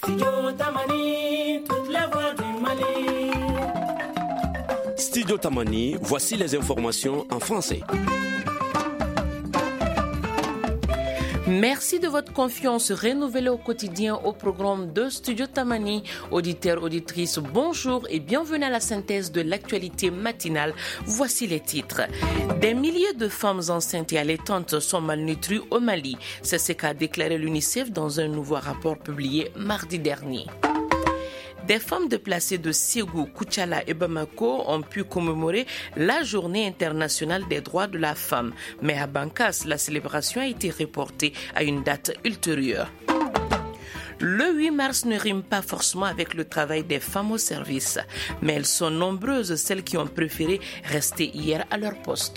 Studio Tamani, toute la voix du Mali. Studio Tamani, voici les informations en français. Merci de votre confiance renouvelée au quotidien au programme de Studio Tamani. Auditeurs, auditrices, bonjour et bienvenue à la synthèse de l'actualité matinale. Voici les titres. Des milliers de femmes enceintes et allaitantes sont malnutries au Mali. C'est ce qu'a déclaré l'UNICEF dans un nouveau rapport publié mardi dernier. Des femmes déplacées de Ségou, Koutiala et Bamako ont pu commémorer la Journée internationale des droits de la femme. Mais à Bankas, la célébration a été reportée à une date ultérieure. Le 8 mars ne rime pas forcément avec le travail des femmes au service, mais elles sont nombreuses celles qui ont préféré rester hier à leur poste.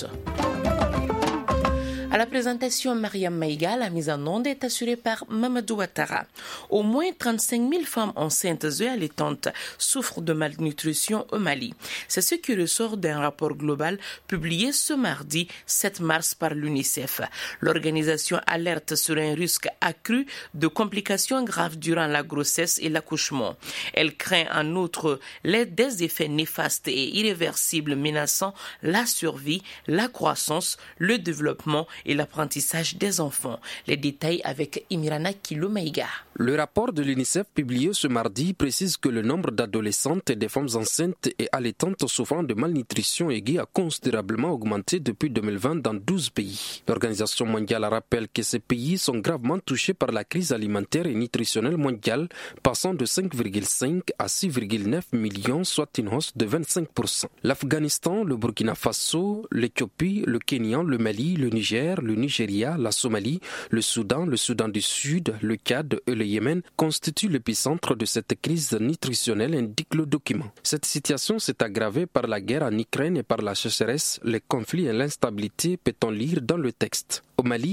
À la présentation, Mariam Maïga, la mise en onde est assurée par Mamadou Ouattara. Au moins 35 000 femmes enceintes et allaitantes souffrent de malnutrition au Mali. C'est ce qui ressort d'un rapport global publié ce mardi 7 mars par l'UNICEF. L'organisation alerte sur un risque accru de complications graves durant la grossesse et l'accouchement. Elle craint en outre des effets néfastes et irréversibles menaçant la survie, la croissance, le développement et l'apprentissage des enfants. Les détails avec Imirana Kiloumaïga. Le rapport de l'UNICEF publié ce mardi précise que le nombre d'adolescentes et de femmes enceintes et allaitantes souffrant de malnutrition aiguë a considérablement augmenté depuis 2020 dans 12 pays. L'Organisation mondiale rappelle que ces pays sont gravement touchés par la crise alimentaire et nutritionnelle mondiale, passant de 5,5 à 6,9 millions, soit une hausse de 25%. L'Afghanistan, le Burkina Faso, l'Éthiopie, le Kenya, le Mali, le Niger, le Nigeria, la Somalie, le Soudan du Sud, le Tchad et le Yémen constituent l'épicentre de cette crise nutritionnelle, indique le document. Cette situation s'est aggravée par la guerre en Ukraine et par la sécheresse, les conflits et l'instabilité, peut-on lire dans le texte. Au Mali,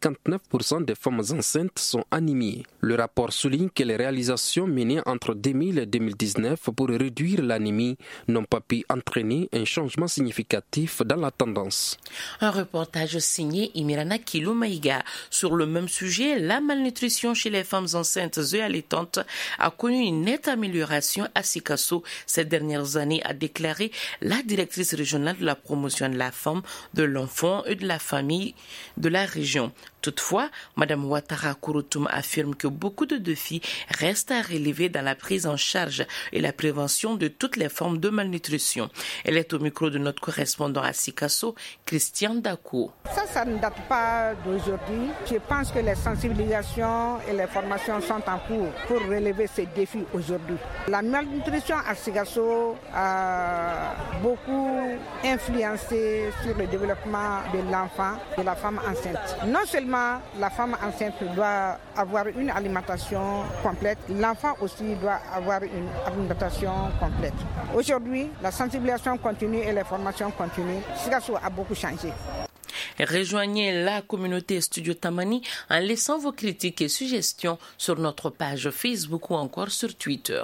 59% des femmes enceintes sont anémiées. Le rapport souligne que les réalisations menées entre 2000 et 2019 pour réduire l'anémie n'ont pas pu entraîner un changement significatif dans la tendance. Un reportage signé Imirana Kiloumaïga. Sur le même sujet, la malnutrition chez les femmes enceintes et allaitantes a connu une nette amélioration à Sikasso ces dernières années, a déclaré la directrice régionale de la promotion de la femme, de l'enfant et de la famille de la région. Toutefois, Mme Ouattara Kouroutoum affirme que beaucoup de défis restent à relever dans la prise en charge et la prévention de toutes les formes de malnutrition. Elle est au micro de notre correspondant à Sikasso, Christian Dakou. Ça ne date pas d'aujourd'hui. Je pense que les sensibilisations et les formations sont en cours pour relever ces défis aujourd'hui. La malnutrition à Sikasso a beaucoup influencé sur le développement de l'enfant, de la femme enceinte. Non seulement la femme enceinte doit avoir une alimentation complète, l'enfant aussi doit avoir une alimentation complète. Aujourd'hui, la sensibilisation continue et les formations continuent. Sikasso a beaucoup changé. Rejoignez la communauté Studio Tamani en laissant vos critiques et suggestions sur notre page Facebook ou encore sur Twitter.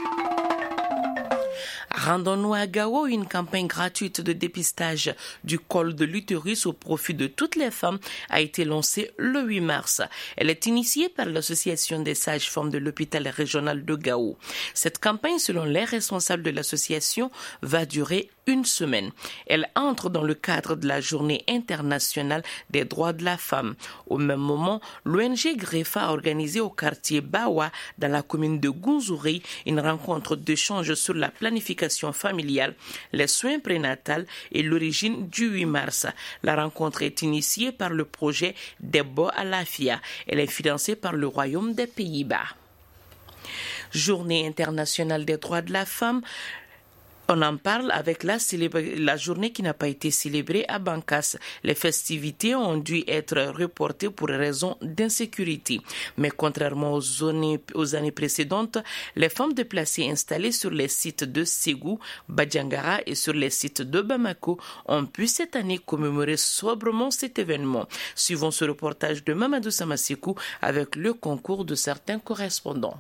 Rendons-nous à Gao, une campagne gratuite de dépistage du col de l'utérus au profit de toutes les femmes a été lancée le 8 mars. Elle est initiée par l'association des sages-femmes de l'hôpital régional de Gao. Cette campagne, selon les responsables de l'association, va durer une semaine. Elle entre dans le cadre de la Journée internationale des droits de la femme. Au même moment, l'ONG Greffa a organisé au quartier Bawa, dans la commune de Gounzouri, une rencontre d'échange sur la planification familiale, les soins prénatals et l'origine du 8 mars. La rencontre est initiée par le projet Debo Alafia. Elle est financée par le Royaume des Pays-Bas. Journée internationale des droits de la femme. On en parle avec la journée qui n'a pas été célébrée à Bankas. Les festivités ont dû être reportées pour raisons d'insécurité. Mais contrairement aux années précédentes, les femmes déplacées installées sur les sites de Ségou, Badjangara et sur les sites de Bamako ont pu cette année commémorer sobrement cet événement. Suivons ce reportage de Mamadou Samasekou avec le concours de certains correspondants.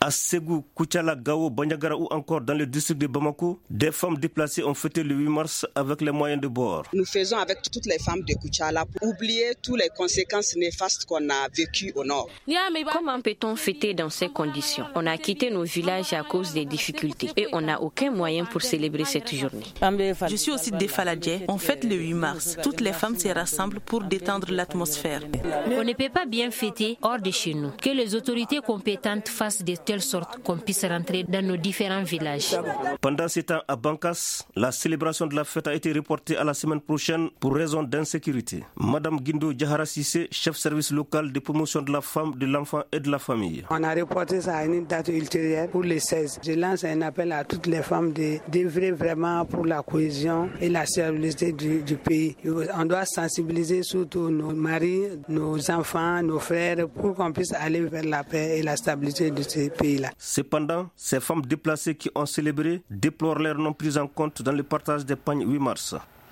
À Ségou, Koutiala, Gao, Banyagara ou encore dans le district de Bamako, des femmes déplacées ont fêté le 8 mars avec les moyens de bord. Nous faisons avec toutes les femmes de Koutiala pour oublier toutes les conséquences néfastes qu'on a vécues au nord. Comment peut-on fêter dans ces conditions? On a quitté nos villages à cause des difficultés et on n'a aucun moyen pour célébrer cette journée. Je suis aussi des Faladjé. On fête le 8 mars. Toutes les femmes se rassemblent pour détendre l'atmosphère. On ne peut pas bien fêter hors de chez nous. Que les autorités compétentes fassent de telle sorte qu'on puisse rentrer dans nos différents villages. Pendant ces temps à Bankas, la célébration de la fête a été reportée à la semaine prochaine pour raison d'insécurité. Madame Guindo Djahara Sissé, chef service local de promotion de la femme, de l'enfant et de la famille. On a reporté ça à une date ultérieure pour le 16. Je lance un appel à toutes les femmes d'œuvrer vraiment pour la cohésion et la stabilité du pays. On doit sensibiliser surtout nos maris, nos enfants, nos frères pour qu'on puisse aller vers la paix et la stabilité de ce pays-là. Cependant, ces femmes déplacées qui ont célébré déplorent leur non prise en compte dans le partage des pagnes 8 mars.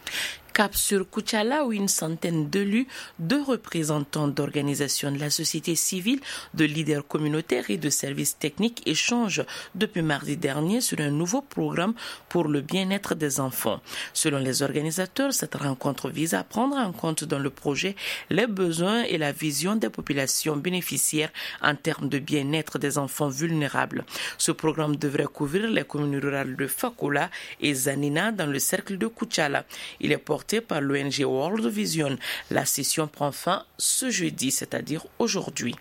Cap sur Koutiala où une centaine d'élus, de représentants d'organisations de la société civile, de leaders communautaires et de services techniques échangent depuis mardi dernier sur un nouveau programme pour le bien-être des enfants. Selon les organisateurs, cette rencontre vise à prendre en compte dans le projet les besoins et la vision des populations bénéficiaires en termes de bien-être des enfants vulnérables. Ce programme devrait couvrir les communes rurales de Fakola et Zanina dans le cercle de Koutiala. Il est porté par l'ONG World Vision. La session prend fin ce jeudi, c'est-à-dire aujourd'hui.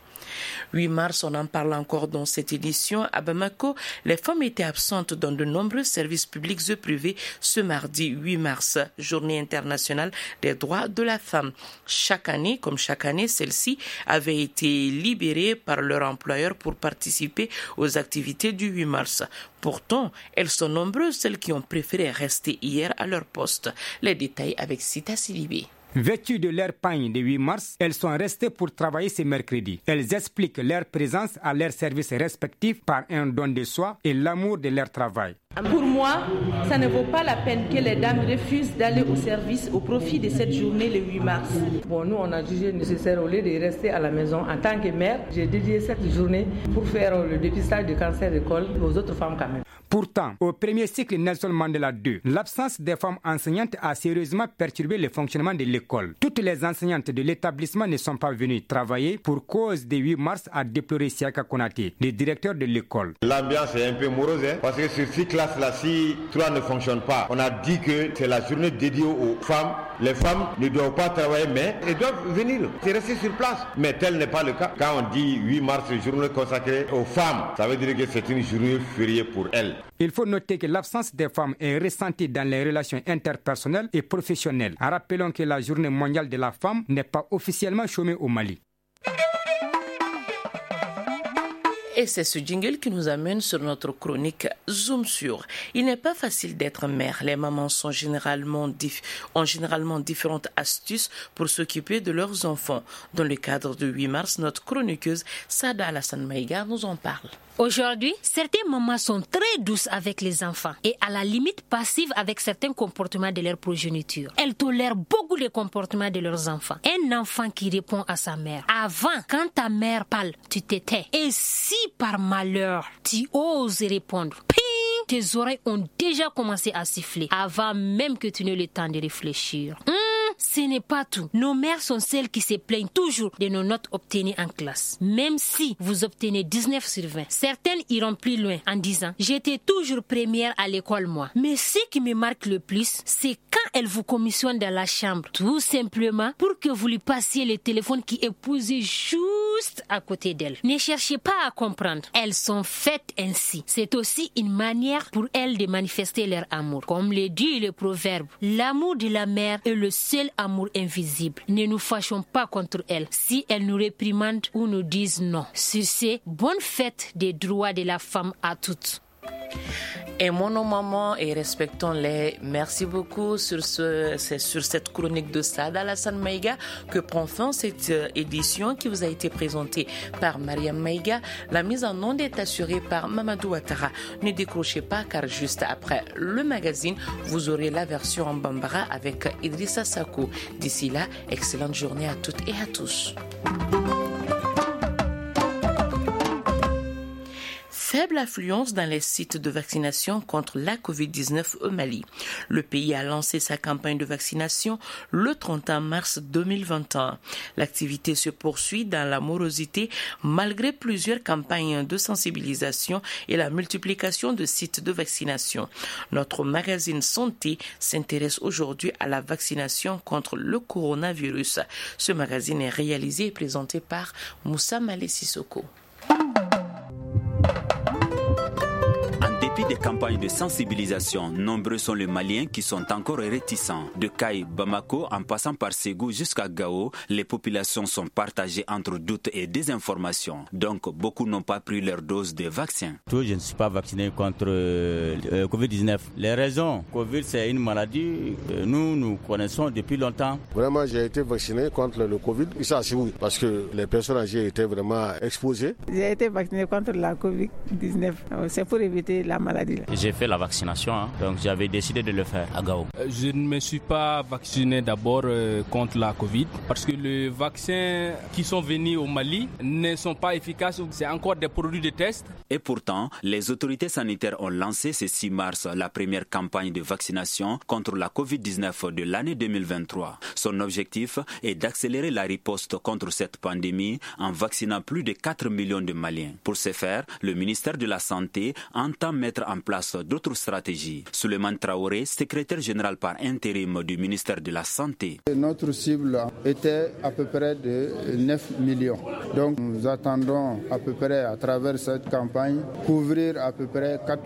8 mars, on en parle encore dans cette édition. À Bamako, les femmes étaient absentes dans de nombreux services publics et privés ce mardi 8 mars, journée internationale des droits de la femme. Chaque année, celle-ci avait été libérée par leur employeur pour participer aux activités du 8 mars. Pourtant, elles sont nombreuses, celles qui ont préféré rester hier à leur poste. Les détails avec Sita Silibé. Vêtues de leur pagne de 8 mars, elles sont restées pour travailler ce mercredi. Elles expliquent leur présence à leurs services respectifs par un don de soi et l'amour de leur travail. Pour moi, ça ne vaut pas la peine que les dames refusent d'aller au service au profit de cette journée le 8 mars. Bon, nous, on a jugé nécessaire, au lieu de rester à la maison en tant que mère, j'ai dédié cette journée pour faire le dépistage du cancer de col aux autres femmes quand même. Pourtant, au premier cycle Nelson Mandela 2, l'absence des femmes enseignantes a sérieusement perturbé le fonctionnement de l'école. Toutes les enseignantes de l'établissement ne sont pas venues travailler pour cause du 8 mars, a déploré Siaka Konaté, le directeur de l'école. L'ambiance est un peu morose, parce que sur ces classes-là, si trois ne fonctionnent pas, on a dit que c'est la journée dédiée aux femmes. Les femmes ne doivent pas travailler, mais elles doivent venir, c'est rester sur place. Mais tel n'est pas le cas. Quand on dit 8 mars, journée consacrée aux femmes, ça veut dire que c'est une journée fériée pour elles. Il faut noter que l'absence des femmes est ressentie dans les relations interpersonnelles et professionnelles. Rappelons que la journée mondiale de la femme n'est pas officiellement chômée au Mali. Et c'est ce jingle qui nous amène sur notre chronique Zoom sur. Il n'est pas facile d'être mère. Les mamans ont généralement différentes astuces pour s'occuper de leurs enfants. Dans le cadre du 8 mars, notre chroniqueuse Sada Alassane Maïga nous en parle. Aujourd'hui, certaines mamans sont très douces avec les enfants et à la limite passives avec certains comportements de leur progéniture. Elles tolèrent beaucoup les comportements de leurs enfants. Un enfant qui répond à sa mère. Avant, quand ta mère parle, tu te tais. Et si par malheur, tu oses répondre, ping, tes oreilles ont déjà commencé à siffler avant même que tu n'aies le temps de réfléchir. Ce n'est pas tout. Nos mères sont celles qui se plaignent toujours de nos notes obtenues en classe. Même si vous obtenez 19 sur 20, certaines iront plus loin en disant « J'étais toujours première à l'école, moi ». Mais ce qui me marque le plus, c'est quand elles vous commissionnent dans la chambre, tout simplement pour que vous lui passiez le téléphone qui est posé juste à côté d'elle. Ne cherchez pas à comprendre. Elles sont faites ainsi. C'est aussi une manière pour elles de manifester leur amour. Comme le dit le proverbe, l'amour de la mère est le seul amour invisible. Ne nous fâchons pas contre elles si elles nous réprimandent ou nous disent non. Sur ce, bonne fête des droits de la femme à toutes. Aimons-nos mamans et respectons-les. Merci beaucoup c'est sur cette chronique de Sada Alassane Maïga que prend fin cette édition qui vous a été présentée par Mariam Maïga. La mise en onde est assurée par Mamadou Ouattara. Ne décrochez pas car juste après le magazine, vous aurez la version en Bambara avec Idrissa Sakou. D'ici là, excellente journée à toutes et à tous. faible affluence dans les sites de vaccination contre la Covid-19 au Mali. Le pays a lancé sa campagne de vaccination le 31 mars 2021. L'activité se poursuit dans la morosité malgré plusieurs campagnes de sensibilisation et la multiplication de sites de vaccination. Notre magazine Santé s'intéresse aujourd'hui à la vaccination contre le coronavirus. Ce magazine est réalisé et présenté par Moussa Malé Sissoko. Des campagnes de sensibilisation, nombreux sont les Maliens qui sont encore réticents. De Kaï, Bamako, en passant par Ségou jusqu'à Gao, les populations sont partagées entre doutes et désinformation. Donc, beaucoup n'ont pas pris leur dose de vaccin. Je ne suis pas vacciné contre Covid-19. Les raisons, Covid, c'est une maladie que nous connaissons depuis longtemps. Vraiment, j'ai été vacciné contre le Covid, ici à Ségou, parce que les personnes âgées étaient vraiment exposées. J'ai été vacciné contre la Covid-19. C'est pour éviter la maladie. J'ai fait la vaccination, donc j'avais décidé de le faire à Gao. Je ne me suis pas vacciné d'abord contre la Covid parce que les vaccins qui sont venus au Mali ne sont pas efficaces. C'est encore des produits de test. Et pourtant, les autorités sanitaires ont lancé ce 6 mars la première campagne de vaccination contre la Covid-19 de l'année 2023. Son objectif est d'accélérer la riposte contre cette pandémie en vaccinant plus de 4 millions de Maliens. Pour ce faire, le ministère de la Santé entend mettre en place d'autres stratégies. Souleymane Traoré, secrétaire général par intérim du ministère de la Santé. Notre cible était à peu près de 9 millions. Donc nous attendons à peu près à travers cette campagne couvrir à peu près 4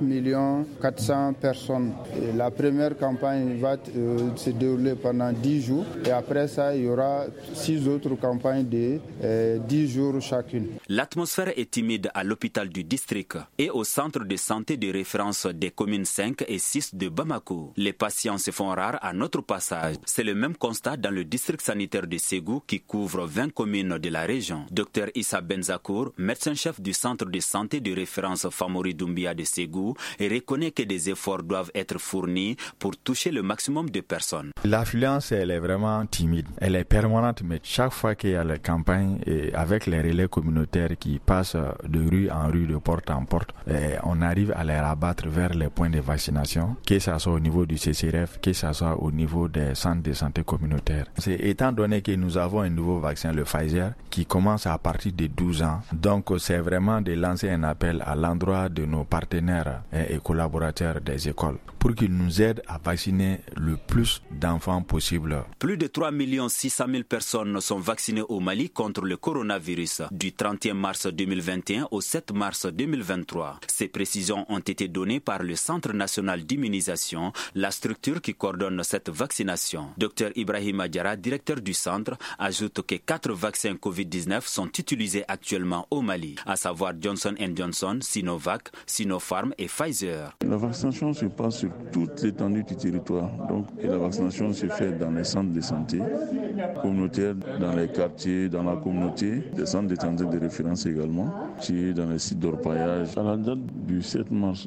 400 000 personnes. Et la première campagne va se dérouler pendant 10 jours et après ça il y aura 6 autres campagnes de 10 jours chacune. L'atmosphère est timide à l'hôpital du district et au centre de santé de référence des communes 5 et 6 de Bamako. Les patients se font rares à notre passage. C'est le même constat dans le district sanitaire de Ségou qui couvre 20 communes de la région. Dr Issa Benzakour, médecin-chef du centre de santé de référence Famori Doumbia de Ségou, reconnaît que des efforts doivent être fournis pour toucher le maximum de personnes. L'affluence, elle est vraiment timide. Elle est permanente, mais chaque fois qu'il y a la campagne et avec les relais communautaires qui passent de rue en rue, de porte en porte, on arrive à les rabattre vers les points de vaccination, que ce soit au niveau du CCRF, que ce soit au niveau des centres de santé communautaires. C'est étant donné que nous avons un nouveau vaccin, le Pfizer, qui commence à partir de 12 ans. Donc c'est vraiment de lancer un appel à l'endroit de nos partenaires et collaborateurs des écoles pour qu'ils nous aident à vacciner le plus d'enfants possible. Plus de 3 600 000 personnes sont vaccinées au Mali contre le coronavirus du 31 mars 2021 au 7 mars 2023. Ces précisions ont été données par le Centre national d'immunisation, la structure qui coordonne cette vaccination. Dr Ibrahim Adjara, directeur du centre, ajoute que 4 vaccins Covid-19 sont utilisés actuellement au Mali, à savoir Johnson & Johnson, Sinovac, Sinopharm et Pfizer. La vaccination se passe sur toute l'étendue du territoire. Donc, et la vaccination se fait dans les centres de santé communautaires, dans les quartiers, dans la communauté, des centres de santé de référence également, qui est dans les sites d'orpaillage. À la date du 7 mars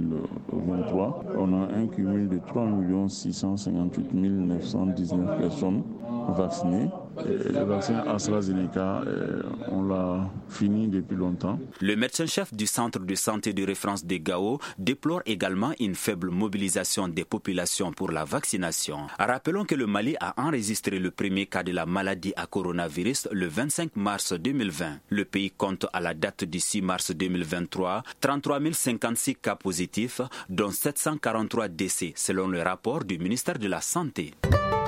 2023, on a un cumul de 3 658 919 personnes vaccinées. Et le vaccin AstraZeneca, on l'a fini depuis longtemps. Le médecin-chef du centre de santé de référence de Gao déplore également une faible mobilisation des populations pour la vaccination. Rappelons que le Mali a enregistré le premier cas de la maladie à coronavirus le 25 mars 2020. Le pays compte à la date du 6 mars 2023 33 056 cas positifs, dont 743 décès selon le rapport du ministère de la Santé.